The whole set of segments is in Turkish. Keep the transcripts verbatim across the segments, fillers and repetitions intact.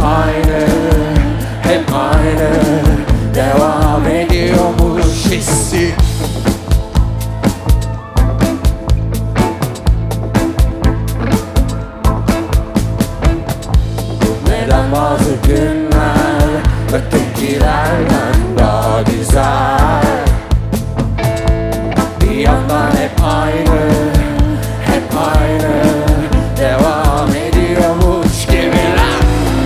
aynı, hep aynı devam ediyormuş hissi. Neden bazı günler ötekilerden daha güzel? Bir yandan hep aynı, hep aynı devam ediyormuş gibiler.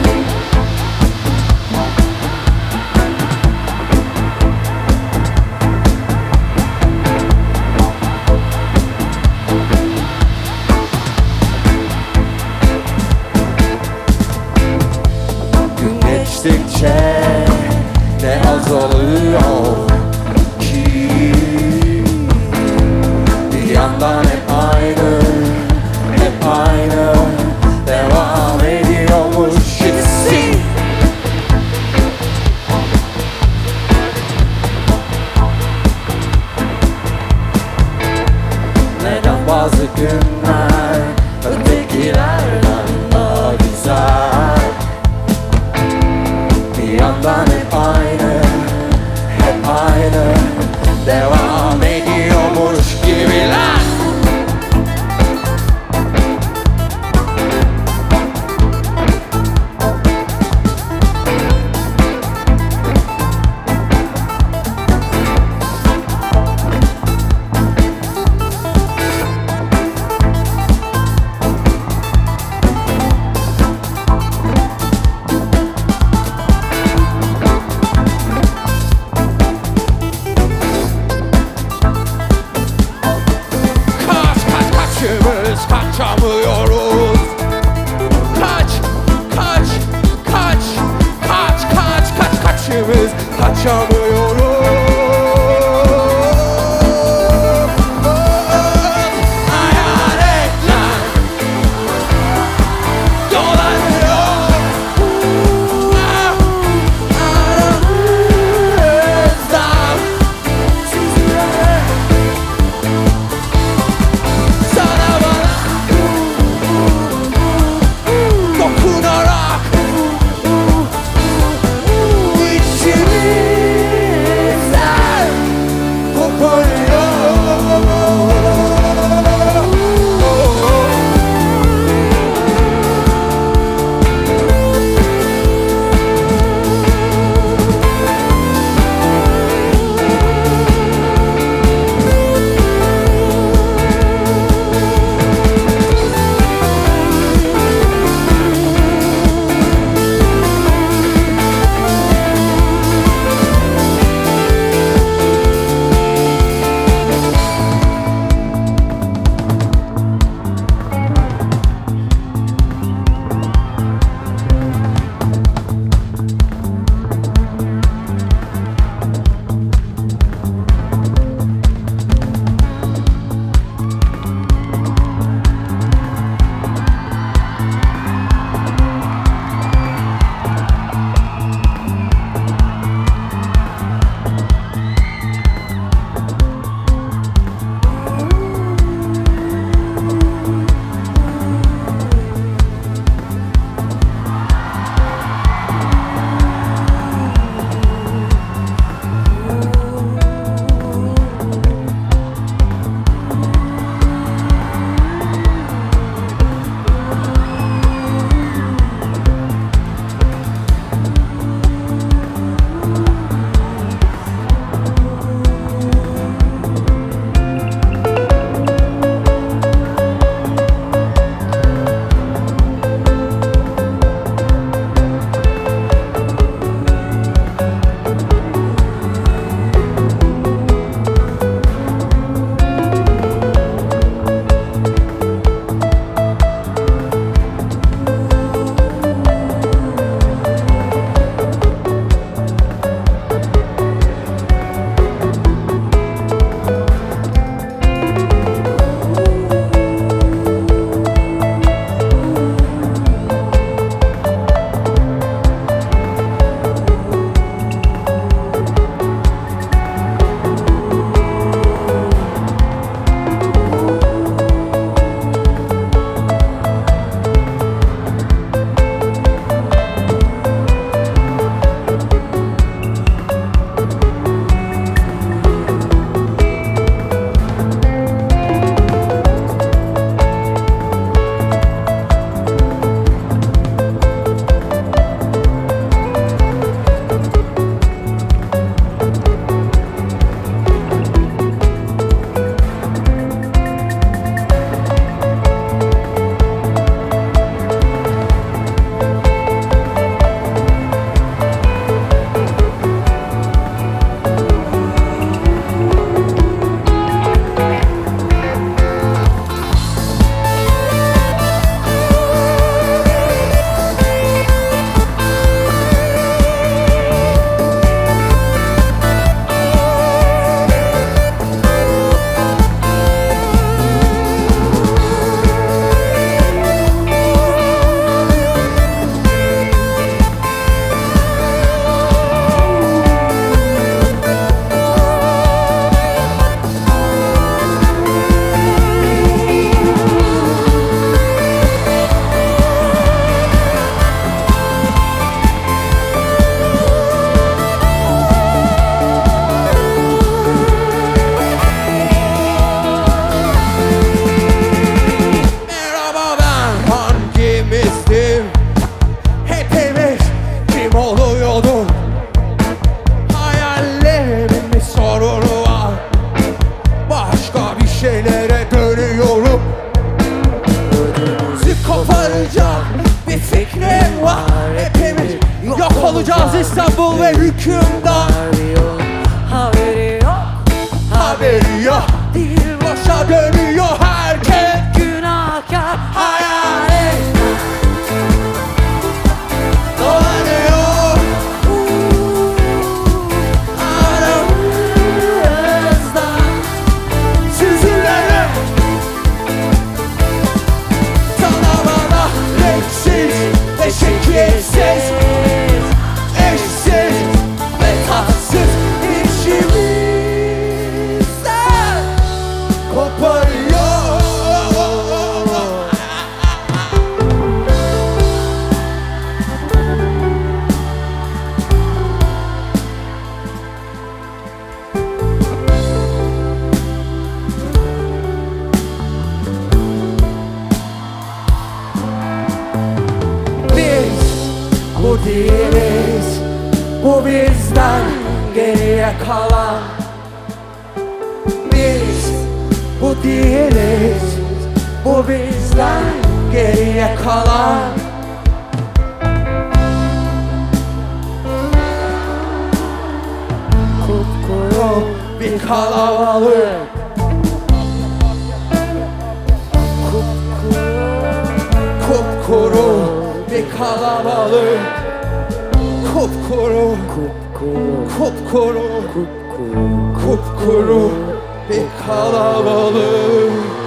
Gün geçtikçe ne azalıyor ki? Bir yandan hep aynı, hep aynı devam ediyormuş hissi. Neden bazı günler ötekilerden daha güzel? Bir yandan hep aynı, ve hükümdar. Haberi yok, haberi yok, Haberi yok, değil boşa dönüyor herkes. günahkar Hayalet dolanıyor aramızda, süzülerek sana bana renksiz ve şekilsiz, eşsiz ve tatsız içimizden koparıyor. Biz bu değiliz, bu bizden geriye kalan. Biz bu değiliz, bu bizden geriye kalan. Kupkuru bir kalabalık, kupkuru bir kalabalık, kupkuru, kupkuru, kupkuru, kupkuru, kupkuru bir kalabalık.